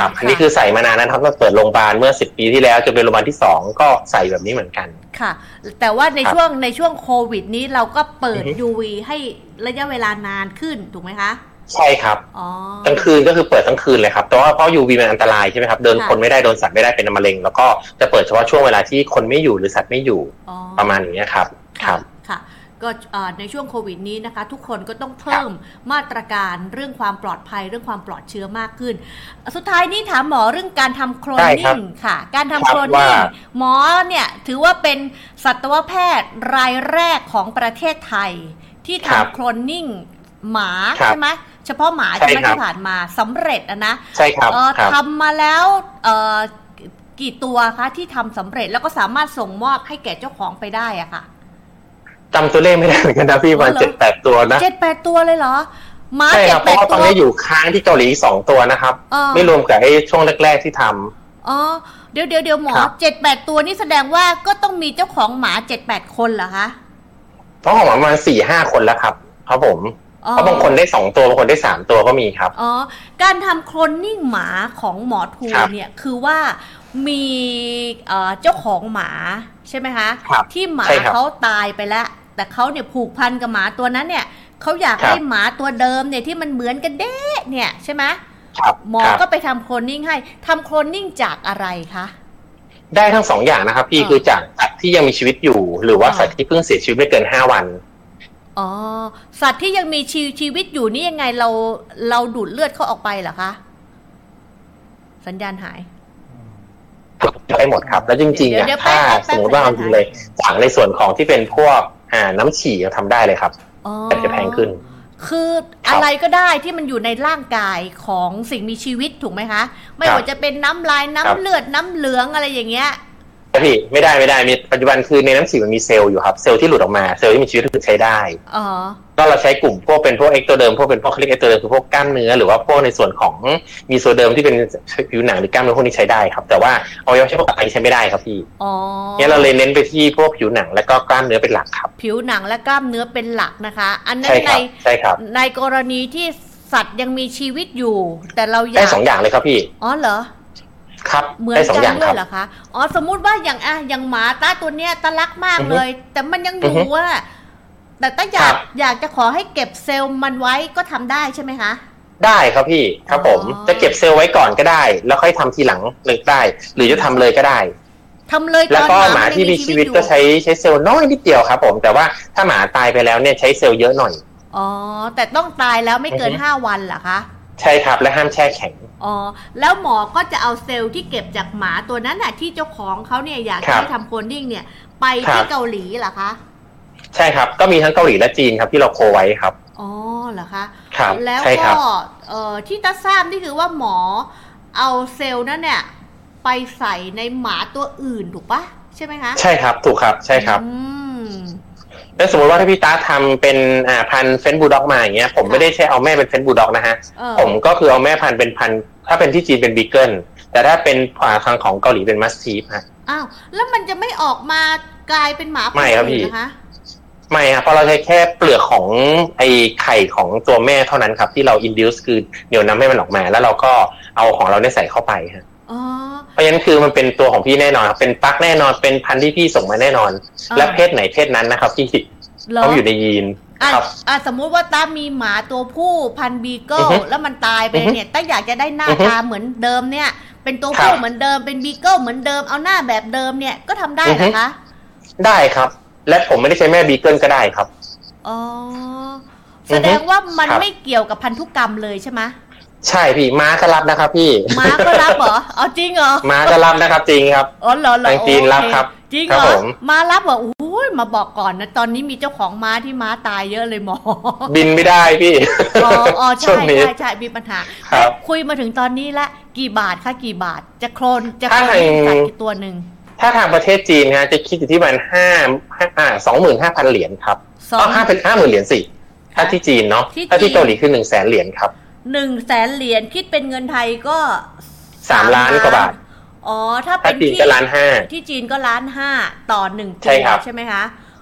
ครับอันนี้คือใส่มานานนะครับเราเปิดโรงพยาบาลเมื่อสิบปีที่แล้วจนเป็นโรงพยาบาลที่สองก็ใส่แบบนี้เหมือนกันค่ะแต่ว่าในช่วงในช่วงโควิดนี้เราก็เปิด ยู วี ให้ระยะเวลานานขึ้นถูกไหมคะใช่ครับกลางคืนก็คือเปิดทั้งคืนเลยครับแต่ว่าเพราะ ยู วี มันอันตรายใช่ไหมครับเดินคนไม่ได้โดนสัตว์ไม่ได้เป็นมะเร็งแล้วก็จะเปิดเฉพาะช่วงเวลาที่คนไม่อยู่หรือสัตว์ไม่อยู่ประมาณนี้ครับครับค่ะก็ในช่วงโควิดนี้นะคะทุกคนก็ต้องเพิ่มมาตรการเรื่องความปลอดภัยเรื่องความปลอดเชื้อมากขึ้นสุดท้ายนี้ถามหมอเรื่องการทำโคลนนิ่งค่ะการทำโคลนนิ่งหมอเนี่ยถือว่าเป็นสัตวแพทย์รายแรกของประเทศไทยที่ทำโคลนนิ่งหมาใช่ไหมเฉพาะหมาใช่ไหมที่ผ่านมาสำเร็จนะใช่ครับทำมาแล้วกี่ตัวคะที่ทำสำเร็จแล้วก็สามารถส่งมอบให้แก่เจ้าของไปได้อะค่ะจำตัวเลขไม่ได้เหมือนกันนะพี่ประมาณเจ็ดแปดตัวนะเจ็ดแปดตัวเลยเหรอม้าเจ็ดแปดตัวตอนนี้อยู่ค้างที่เกาหลีสองตัวนะครับไม่รวมกับไอ้ช่วงแรกๆที่ทำอ๋อเดี๋ยวเดี๋ยวเดี๋ยวหมอเจ็ดแปดตัวนี่แสดงว่าก็ต้องมีเจ้าของหมาเจ็ดแปดคนเหรอคะเพราะของหมาประมาณสี่ห้าคนแล้วครับครับผมเพราะบางคนได้สองตัวบางคนได้สามตัวก็มีครับอ๋อการทำโคลนนิ่งหมาของหมอทูเนี่ยคือว่ามีเจ้าของหมาใช่ไหมคะที่หมาเขาตายไปแล้วแต่เขาเนี่ยผูกพันกับหมาตัวนั้นเนี่ยเขาอยากให้หมาตัวเดิมเนี่ยที่มันเหมือนกันเด้เนี่ยใช่ไหมหมอก็ไปทำโคลนนิ่งให้ทำโคลนนิ่งจากอะไรคะได้ทั้งสองอย่างนะครับพี่คือจากสัตว์ที่ยังมีชีวิตอยู่หรือว่าสัตว์ที่เพิ่งเสียชีวิตไม่เกินห้าวันอ๋อสัตว์ที่ยังมีชีชีวิตอยู่นี่ยังไงเราเราดูดเลือดเขาออกไปเหรอคะสัญญาณหายได้หมดครับแล้วจริงๆเนี่ยถ้าสมมติว่าเอาจริงเลยจากในส่วนของที่เป็นพวกอ่าน้ำฉี่ทำได้เลยครับแต่จะแพงขึ้นคืออะไรก็ได้ที่มันอยู่ในร่างกายของสิ่งมีชีวิตถูกไหมคะไม่ว่าจะเป็นน้ำลายน้ำเลือดน้ำเหลืองอะไรอย่างเงี้ยพี่ไม่ได้ไม่ได้มีปัจจุบันคือในน้ำฉี่มันมีเซลล์อยู่ครับเซลล์ที่หลุดออกมาเซลล์ที่มีชีวิตคือใช้ได้อ๋อก็เราใช้กลุ่มพวกเป็นพวกเอ็กโตเดิมพวกเป็นพวกคลิกเอ็กโตเดิมคือพวกกล้ามเนื้อหรือว่าพวกในส่วนของมีโซเดิมที่เป็นผิวหนังหรือกล้ามเนื้อพวกนี้ใช้ได้ครับแต่ว่าเอาไว้ใช้พวกไตใช้ไม่ได้ครับพี่อ๋อเนี่ยเราเลยเน้นไปที่พวกผิวหนังและก็กล้ามเนื้อเป็นหลักครับผิวหนังและกล้ามเนื้อเป็นหลักนะคะอันนั้นในใช่ครับในกรณีที่สัตว์ยังมีชีวิตอยู่แต่เราอยากได้สองอย่างเลยครับพี่อ๋อเหรอครับเหมือนกันด้วยเหรอคะอ๋อสมมุติว่าอย่างอ่ะอย่างหมาตาตัวเนี้ยตารักมากเลยแต่มันยังอยู่ว่าแต่ถ้าอยากอยากจะขอให้เก็บเซลล์มันไว้ก็ทำได้ใช่ไหมคะได้ครับพี่ครับผมจะเก็บเซลล์ไว้ก่อนก็ได้แล้วค่อยทำทีหลังเลยได้หรือจะทำเลยก็ได้ทำเลยแล้วก็หมาที่มีชีวิตก็ใช้ใช้เซลล์น้อยนิดเดียวครับผมแต่ว่าถ้าหมาตายไปแล้วเนี่ยใช้เซลล์เยอะหน่อยอ๋อแต่ต้องตายแล้วไม่เกินห้าวันเหรอคะใช่ครับและห้ามแช่แข็งอ๋อแล้วหมอก็จะเอาเซลล์ที่เก็บจากหมาตัวนั้นน่ะที่เจ้าของเขาเนี่ยอยากให้ทำโคลนนิ่งเนี่ยไปที่เกาหลีเหรอคะใช่ครับก็มีทั้งเกาหลีและจีนครับที่เราโคไว้ครับอ๋อเหรอคะครับแล้วก็เอ่อที่ตาทราบนี่คือว่าหมอเอาเซลล์นั้นเนี่ยไปใส่ในหมาตัวอื่นถูกปะใช่ไหมคะใช่ครับถูกครับใช่ครับแล้วสมมติว่าถ้าพี่ตาทำเป็นอ่าพันเฟนบูลด็อกมาอย่างเงี้ยผมไม่ได้ใช้เอาแม่เป็นเฟนบูลด็อกนะฮะผมก็คือเอาแม่พันเป็นพันถ้าเป็นที่จีนเป็นบีเกิลแต่ถ้าเป็นทางของเกาหลีเป็นมัสทีฟฮะอ้าวแล้วมันจะไม่ออกมากลายเป็นหมาไม่ครับพี่ไม่ครับเพราะเราใช้แค่เปลือกของไอไข่ของตัวแม่เท่านั้นครับที่เราอินดิวส์คือเหนี่ยวน้ำให้มันออกมาแล้วเราก็เอาของเราเนี่ยใส่เข้าไปฮะเพราะฉะนั้นคือมันเป็นตัวของพี่แน่นอนเป็นปลั๊กแน่นอนเป็นพันธุ์ที่พี่ส่งมาแน่นอนและเพศไหนเพศนั้นนะครับที่เขาอยู่ในยีนครับอ่ะสมมุติว่าตามีหมาตัวผู้พันธุ์บีเกิลแล้วมันตายไปเนี่ยต้าอยากจะได้หน้าตาเหมือนเดิมเนี่ยเป็นตัวผู้เหมือนเดิมเป็นบีเกิลเหมือนเดิมเอาหน้าแบบเดิมเนี่ยก็ทำได้นะคะได้ครับและผมไม่ได้ใช้แม่บีเกิลก็ได้ครับอ๋อแสดงว่ามันไม่เกี่ยวกับพันธุกรรมเลยใช่ไหมใช่พี่ม้าก็รับนะครับพี่ม้าก็รับเหรอเอาจริงเหรอม้าก็รับนะครับจริงครับอ๋อเหรอเหรอทางจีนรับครับจริงเหรอม้ารับเหรอโอ้ยมาบอกก่อนนะตอนนี้มีเจ้าของม้าที่ม้าตายเยอะเลยหมอบินไม่ได้พี่อ๋ออ๋อใช่ใช่ใช่มีปัญหาคุยมาถึงตอนนี้ละกี่บาทคะกี่บาทจะโคลนจะโคลนสัตว์กี่ตัวหนึ่งถ้าทางประเทศจีนฮะจะคิดอยู่ที่ประมาณห้าห้าสองหมื่นห้าพันเหรียญครับอ๋อห้าเป็นห้าหมื่นเหรียญสิถ้าที่จีนเนาะถ้าที่เกาหลีคือหนึ่งแสนเหรียญครับหนึ่งแสนเหรียญคิดเป็นเงินไทยก็สามล้านกว่าบาทอ๋อถ้าเป็นที่จีนก็ล้านห้าที่จีนก็ล้านห้าต่อหนึ่งตัวใช่ไหมคะ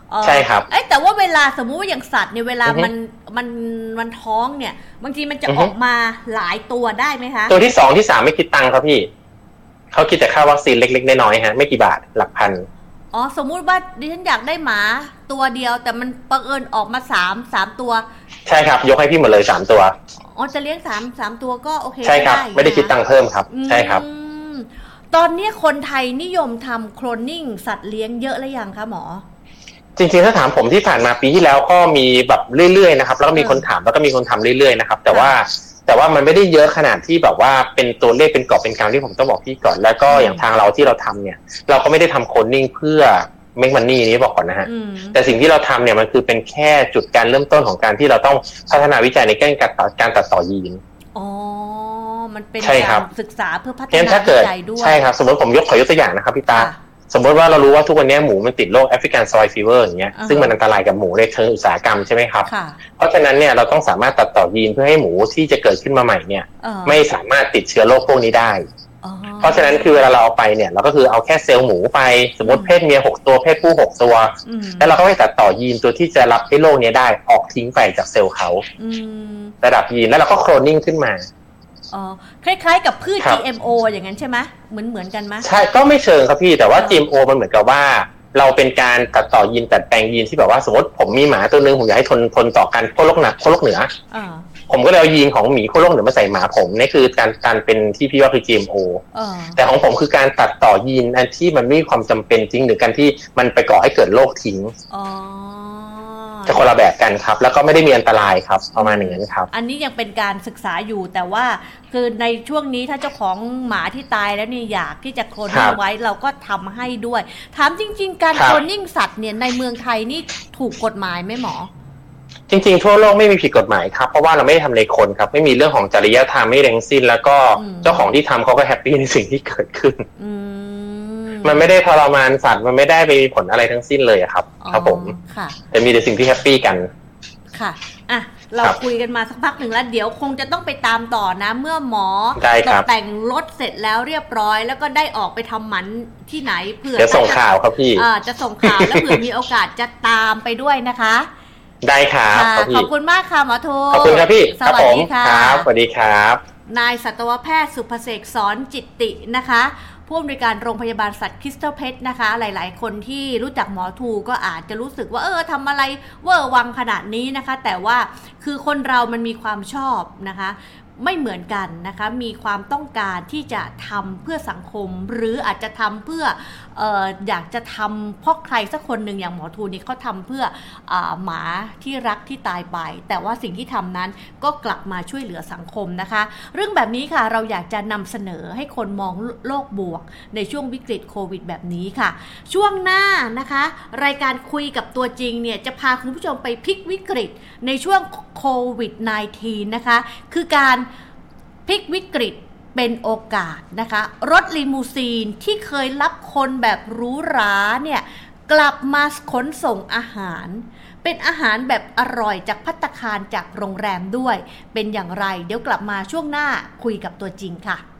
ใช่ครับไอ้แต่ว่าเวลาสมมุติว่าอย่างสัตว์เนี่ยเวลามันมันมันท้องเนี่ยบางทีมันจะออกมาหลายตัวได้ไหมคะตัวที่สองที่สามไม่คิดตังค์ครับพี่เขาคิดแต่ค่าวัคซีนเล็กๆน้อยๆฮะไม่กี่บาทหลักพันอ๋อสมมุติว่าดิฉันอยากได้หมาตัวเดียวแต่มันบังเอิญออกมาสามสามตัวใช่ครับยกให้พี่หมดเลยสามตัวอ๋อจะเลี้ยงสามสามตัวก็โอเคใช่ครับไม่ได้คิดตังค์เพิ่มครับใช่ครับตอนนี้คนไทยนิยมทำโคลนนิ่งสัตว์เลี้ยงเยอะหรือยังคะหมอจริงๆถ้าถามผมที่ผ่านมาปีที่แล้วก็มีแบบเรื่อยๆนะครับแล้วก็มีคนถามแล้วก็มีคนทำเรื่อยๆนะครับแต่ว่าแต่ว่ามันไม่ได้เยอะขนาดที่แบบว่าเป็นตัวเลขเป็นกอบเป็นกำที่ผมต้องบอกพี่ก่อนแล้วก็อย่างทางเราที่เราทำเนี่ยเราก็ไม่ได้ทำโคลนนิ่งเพื่อเมคมันนี่นี้บอกก่อนนะฮะแต่สิ่งที่เราทำเนี่ยมันคือเป็นแค่จุดการเริ่มต้นของการที่เราต้องพัฒนาวิจัยในการการตัดต่อยีนอ๋อมันเป็นการศึกษาเพื่อพัฒนาวิจัยด้วยใช่ครับสมมติผมยกขอยกตัวอย่างนะครับพี่ตาสมมติว่าเรารู้ว่าทุกวันนี้หมูมันติดโรคแอฟริกันซอยฟีเวอร์อย่างเงี้ยซึ่งมันอันตรายกับหมูในเชิงอุตสาหกรรมใช่ไหมครับเพราะฉะนั้นเนี่ยเราต้องสามารถตัดต่อยีนเพื่อให้หมูที่จะเกิดขึ้นมาใหม่เนี่ยไม่สามารถติดเชื้อโรคพวกนี้ได้เพราะฉะนั้นคือเวลาเราเอาไปเนี่ยเราก็คือเอาแค่เซลล์หมูไปสมมติเพศเมียหกตัวเพศผู้หกตัวแล้วเราก็ไปตัดต่อยีนตัวที่จะรับให้โรคนี้ได้ออกทิ้งไปจากเซลล์เขาระดับยีนแล้วเราก็โคลนนิ่งขึ้นมาอ๋อคล้ายๆกับพืช จี เอ็ม โอ อย่างนั้นใช่ไหมเหมือนเหมือนกันไหมใช่ก็ไม่เชิงครับพี่แต่ว่า จี เอ็ม โอ มันเหมือนกับว่าเราเป็นการตัดต่อยีนตัดแปลงยีนที่แบบว่าสมมติผมมีหมาตัวนึงผมอยากให้ทนทนต่อการโคโรคหนักโคโรคเหนือผมก็เลยเอายีนของหมีโคโรคเหนือมาใส่หมาผมนี่คือการการเป็นที่พี่ว่าคือ จี เอ็ม โอ แต่ของผมคือการตัดต่อยีนอันที่มันไม่มีความจำเป็นจริงหรือการที่มันไปก่อให้เกิดโรคทิ้งจะคนละแบบกันครับแล้วก็ไม่ได้มีอันตรายครับประมาณอย่างนั้นครับอันนี้ยังเป็นการศึกษาอยู่แต่ว่าคือในช่วงนี้ถ้าเจ้าของหมาที่ตายแล้วเนี่ยอยากที่จะโคลนนิ่งไว้เราก็ทำให้ด้วยถามจริงๆการโคลนนิ่งสัตว์เนี่ยในเมืองไทยนี่ถูกกฎหมายไหมหมอจริงๆทั่วโลกไม่มีผิดกฎหมายครับเพราะว่าเราไม่ได้ทำในคนครับไม่มีเรื่องของจริยธรรมไม่เร่งสิ้นแล้วก็เจ้าของที่ทำเขาก็แฮปปี้ในสิ่งที่เกิดขึ้นมันไม่ได้ทรมานสัตว์มันไม่ได้ไปมีผลอะไรทั้งสิ้นเลยครับครับผมแต่มีแต่สิ่งที่แฮปปี้กันค่ะอ่ะเราคุยกันมาสักพักหนึ่งแล้วเดี๋ยวคงจะต้องไปตามต่อนะเมื่อหมอตกแต่งรถเสร็จแล้วเรียบร้อยแล้วก็ได้ออกไปทำหมันที่ไหนเผื่อจะส่งข่าวครับพี่อ่าจะส่งข่าวแล้วเผื่อมีโอกาสจะตามไปด้วยนะคะได้ครับขอบคุณมากค่ะหมอโทขอบคุณครับพี่สวัสดีค่ะครับสวัสดีครับนายสัตวแพทย์สุภเสกสอนจิตตินะคะผู้อำนวยการโรงพยาบาลสัตว์คริสตัลเพชรนะคะหลายๆคนที่รู้จักหมอทูก็อาจจะรู้สึกว่าเออทำอะไรเวอร์วังขนาดนี้นะคะแต่ว่าคือคนเรามันมีความชอบนะคะไม่เหมือนกันนะคะมีความต้องการที่จะทำเพื่อสังคมหรืออาจจะทำเพื่อเอ่ออยากจะทำเพราะใครสักคนหนึ่งอย่างหมอทูนี่เขาทำเพื่ออ่าหมาที่รักที่ตายไปแต่ว่าสิ่งที่ทำนั้นก็กลับมาช่วยเหลือสังคมนะคะเรื่องแบบนี้ค่ะเราอยากจะนำเสนอให้คนมองโลกบวกในช่วงวิกฤตโควิดแบบนี้ค่ะช่วงหน้านะคะรายการคุยกับตัวจริงเนี่ยจะพาคุณผู้ชมไปพลิกวิกฤตในช่วงโควิด สิบเก้า นะคะคือการพลิกวิกฤตเป็นโอกาสนะคะรถลิมูซีนที่เคยรับคนแบบหรูหราเนี่ยกลับมาขนส่งอาหารเป็นอาหารแบบอร่อยจากภัตตาคารจากโรงแรมด้วยเป็นอย่างไรเดี๋ยวกลับมาช่วงหน้าคุยกับตัวจริงค่ะ